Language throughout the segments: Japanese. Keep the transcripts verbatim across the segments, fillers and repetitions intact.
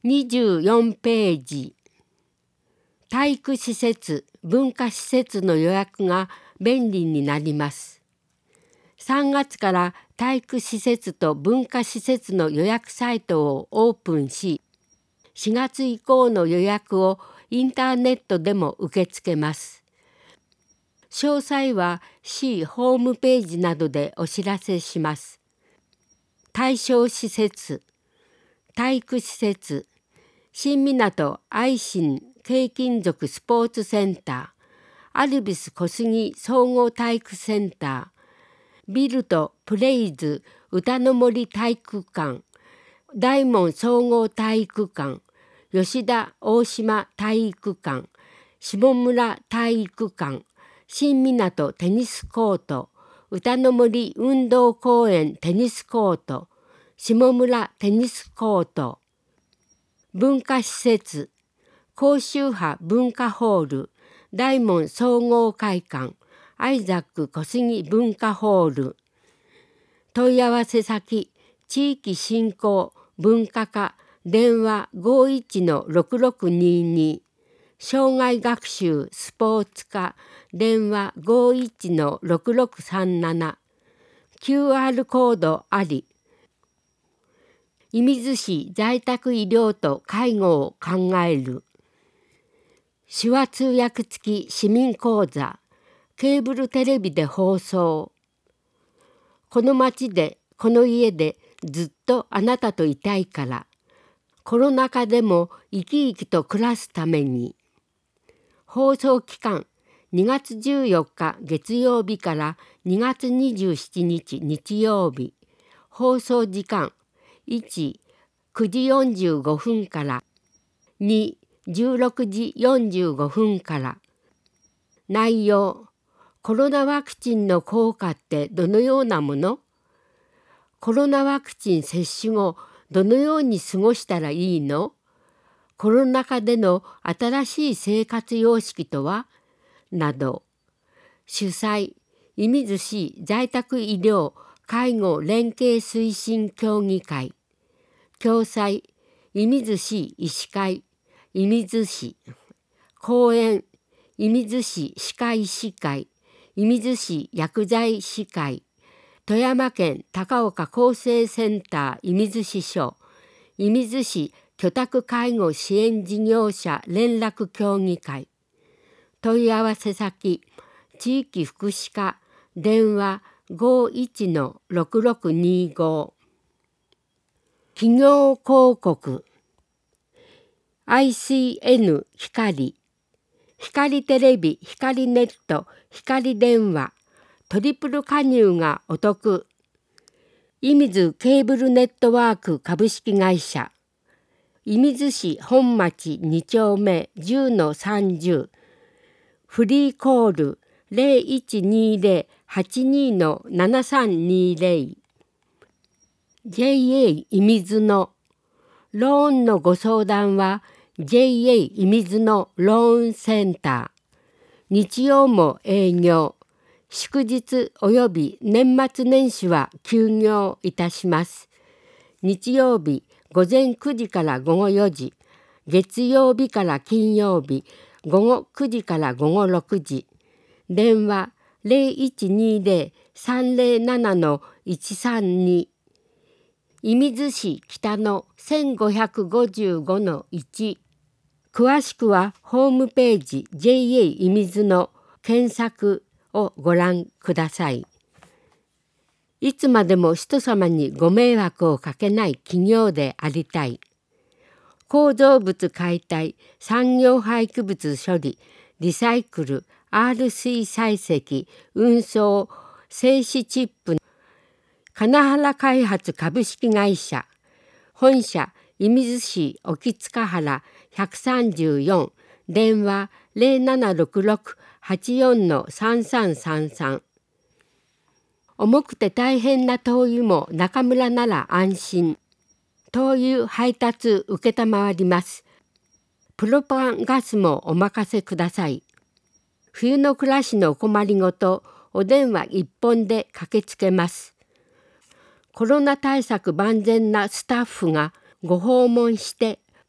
にじゅうよんページ。体育施設・文化施設の予約が便利になります。さんがつから体育施設と文化施設の予約サイトをオープンし、しがつ以降の予約をインターネットでも受け付けます。詳細は市ホームページなどでお知らせします。対象施設、体育施設、新港愛心軽金属スポーツセンター、アルビス小杉総合体育センター、ビルとプレイズ歌の森体育館、大門総合体育館、吉田大島体育館、下村体育館、新港テニスコート、歌の森運動公園テニスコート、下村テニスコート、文化施設、高周波文化ホール、大門総合会館、アイザック小杉文化ホール。問い合わせ先、地域振興文化課、電話 ごいちのろくろくにに、障害学習スポーツ課、電話 ごいちのろくろくさんなな、キューアール コードあり。射水市在宅医療と介護を考える。手話通訳付き市民講座、ケーブルテレビで放送。この町で、この家でずっとあなたといたいから、コロナ禍でも生き生きと暮らすために。放送期間、にがつじゅうよっか月曜日からにがつにじゅうしちにち日曜日。放送時間、いち、くじよんじゅうごふんから、に、じゅうろくじよんじゅうごふんから。内容、コロナワクチンの効果ってどのようなもの？コロナワクチン接種後、どのように過ごしたらいいの？コロナ禍での新しい生活様式とは？など。主催、射水市在宅医療介護連携推進協議会。共催、射水市医師会、射水市。講演、射水市歯科医師会、射水市薬剤師会、富山県高岡厚生センター射水署、射水市居宅介護支援事業者連絡協議会。問い合わせ先、地域福祉課、電話 ごいちのろくろくにご。企業広告、アイシーエヌ 光、光テレビ、光ネット、光電話、トリプル加入がお得。射水ケーブルネットワーク株式会社。射水市本町に丁目 じゅうのさんじゅう。フリーコール ゼロいちにゼロ はちにのななさんにゼロ。ジェイエー 射水のローンのご相談は ジェイエー 射水のローンセンター。日曜も営業。祝日および年末年始は休業いたします。日曜日午前くじから午後よじ、月曜日から金曜日午後くじから午後ろくじ。電話 ゼロいちにゼロ さんゼロななのいちさんに。射水市北のせんごひゃくごじゅうごのいち。詳しくはホームページ ジェイエー 射水の検索をご覧ください。いつまでも人様にご迷惑をかけない企業でありたい。構造物解体、産業廃棄物処理、リサイクル、アールシー 採石、運送、静止チップ、金原開発株式会社、本社、射水市沖塚原ひゃくさんじゅうよん、電話ゼロななろくろく はちよんのさんさんさんさん。重くて大変な灯油も中村なら安心。灯油配達承ります。プロパンガスもお任せください。冬の暮らしのお困りごと、お電話一本で駆けつけます。コロナ対策万全なスタッフがご訪問して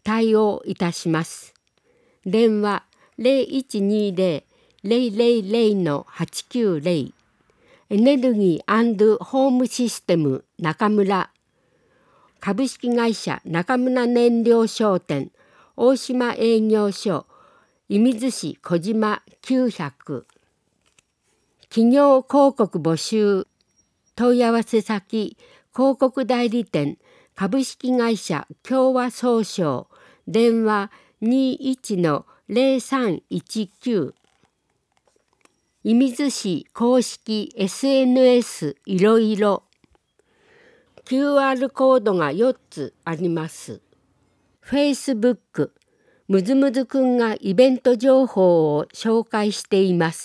対応いたします。電話 ゼロいちにゼロ ゼロゼロゼロ はちきゅうゼロ。エネルギー&ホームシステム中村。株式会社中村燃料商店大島営業所射水市小島きゅうひゃく。企業広告募集。問い合わせ先広告代理店株式会社共和総商電話 にじゅういちのゼロさんいちきゅう。射水市公式 エスエヌエス いろいろ キューアール コードがよっつあります。Facebook むずむずくんがイベント情報を紹介しています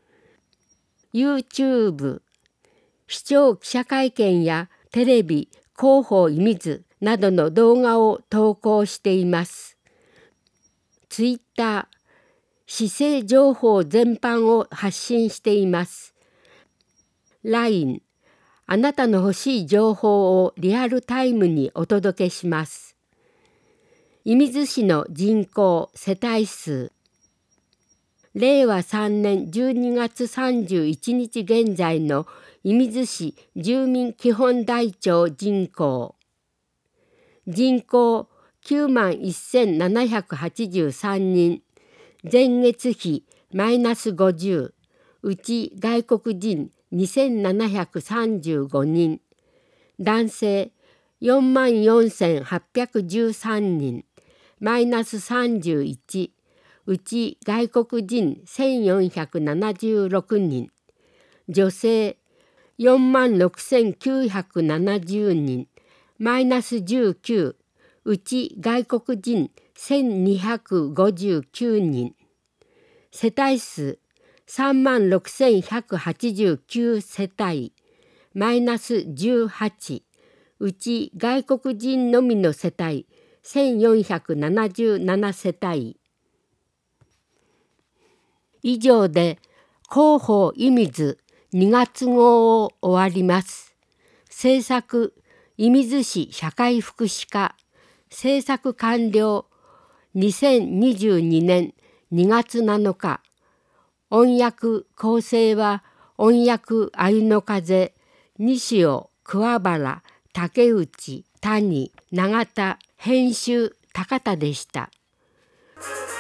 。YouTube 市長記者会見やテレビ広報射水などの動画を投稿しています。Twitter市政情報全般を発信しています。ライン あなたの欲しい情報をリアルタイムにお届けします。射水市の人口世帯数。れいわさんねんじゅうにがつさんじゅういちにち現在の射水市住民基本台帳人口。人口きゅうまんせんななひゃくはちじゅうさんにん。前月比マイナスごじゅう。うち外国人にせんななひゃくさんじゅうごにん。男性よんまんよんせんはっぴゃくじゅうさんにん。マイナスさんじゅういち。うち外国人せんよんひゃくななじゅうろくにん。女性よんまんろくせんきゅうひゃくななじゅうにん。マイナスじゅうきゅう。うち外国人せんにひゃくごじゅうきゅうにん。世帯数さんまんろくせんひゃくはちじゅうきゅう世帯。マイナスじゅうはち。うち外国人のみの世帯せんよんひゃくななじゅうなな世帯。以上で広報射水にがつ号を終わります。制作射水市社会福祉課。制作完了にせんにじゅうにねんにがつなのか。音訳構成は音訳鮎の風西尾桑原竹内谷永田編集高田でした。